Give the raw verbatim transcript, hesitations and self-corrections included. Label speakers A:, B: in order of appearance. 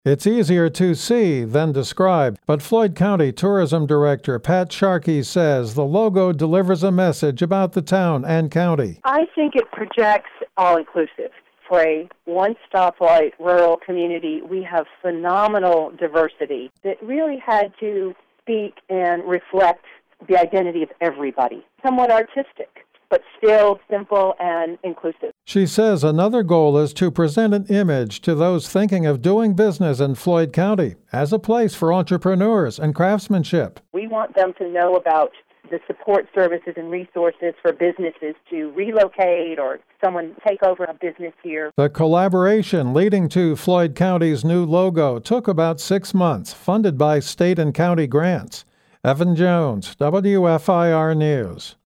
A: It's easier to see than describe, but Floyd County Tourism Director Pat Sharkey says the logo delivers a message about the town and county.
B: I think it projects all-inclusive. For a one-stoplight rural community, we have phenomenal diversity that really had to speak and reflect the identity of everybody. Somewhat artistic, but still simple and inclusive.
A: She says another goal is to present an image to those thinking of doing business in Floyd County as a place for entrepreneurs and craftsmanship.
B: We want them to know about the support services and resources for businesses to relocate or someone take over a business here.
A: The collaboration leading to Floyd County's new logo took about six months, funded by state and county grants. Evan Jones, W F I R News.